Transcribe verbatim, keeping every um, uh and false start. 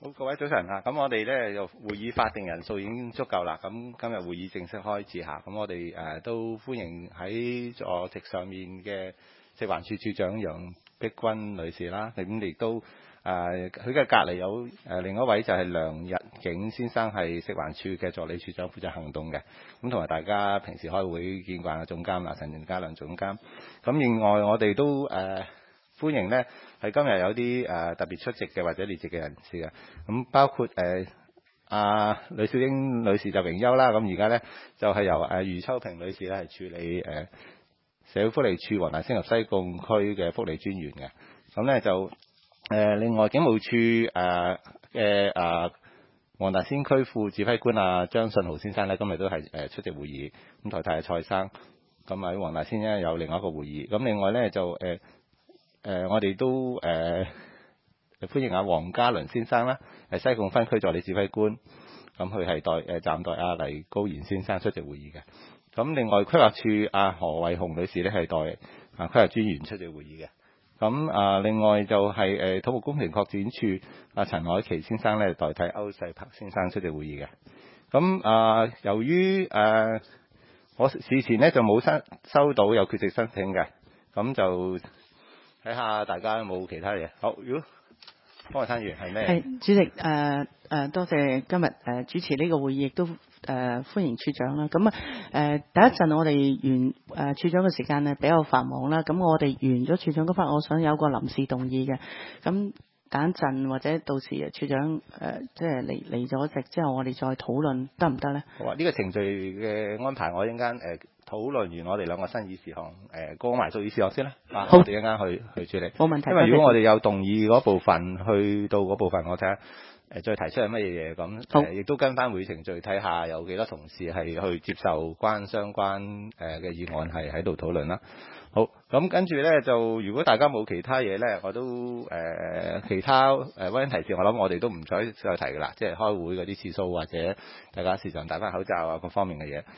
好，各位早晨啊！咁我哋咧就會議法定人數已經足夠啦。咁今日會議正式開始下。咁我哋誒、呃、都歡迎喺座席上面嘅食環署署長楊碧君女士啦。咁亦都誒佢嘅隔離有誒、呃、另一位就係梁日景先生，係食環署嘅助理署長，負責行動嘅。咁同埋大家平時開會見慣嘅總監啊，陳家良總監。咁另外我哋都誒。呃歡迎呢係今日有啲誒、呃、特別出席嘅或者列席嘅人士嘅，咁包括誒阿呂小英女士就榮休啦，咁而家呢就係、是、由誒、呃、余秋平女士咧係處理誒、呃、社會福利署黃大仙及西貢區嘅福利專員嘅，咁呢就誒、呃、另外警務處誒嘅誒黃大仙區副指揮官啊張信豪先生呢，今日都係誒出席會議，咁台太係蔡生，咁喺黃大仙呢有另外一個會議，咁另外呢就誒。呃誒、呃，我哋都誒、呃、歡迎阿黃家倫先生啦，係西貢分區助理指揮官，咁佢係代誒、呃、暫代阿黎高賢先生出席會議嘅。咁另外規劃處阿何慧紅女士咧係代啊規劃專員出席會議嘅。咁啊，另外就係、是、誒、呃、土木工程擴展處阿陳凱琪先生咧代替歐世柏先生出席會議嘅。咁啊、呃，由於誒、呃、我事前咧就冇收收到有缺席申請嘅，咁就。睇下大家有冇其他嘢。好，如果方偉山議員係咩？ 係主席誒誒、呃，多謝今日誒、呃、主持呢個會議，亦都誒、呃、歡迎處長啦。咁啊誒第一陣我哋完誒、呃、處長嘅時間咧比較繁忙啦。咁我哋完咗處長嗰 part，我想有個臨時動議嘅。咁等一陣或者到時處長誒、呃、即係嚟嚟咗席之後，我哋再討論得唔得咧？ 好啊，呢、這個程序嘅安排，我一陣間誒討論完我哋兩個新議事項誒過埋數議事項先啦。啊， 好， 我哋一陣間去去處理。 冇問題。 因為如果我哋有動議嗰部分，去到嗰部分，我睇下誒再提出係乜嘢嘢咁。誒，亦、呃、都跟翻會程序睇下有幾多同事係去接受關相關誒嘅議案係喺度討論啦。好，咁跟住咧就如果大家冇其他嘢咧，我都誒、呃、其他誒溫馨提示，我諗我哋都唔再再提噶啦，即係開會嗰啲次數或者大家時常戴翻口罩啊各方面嘅嘢。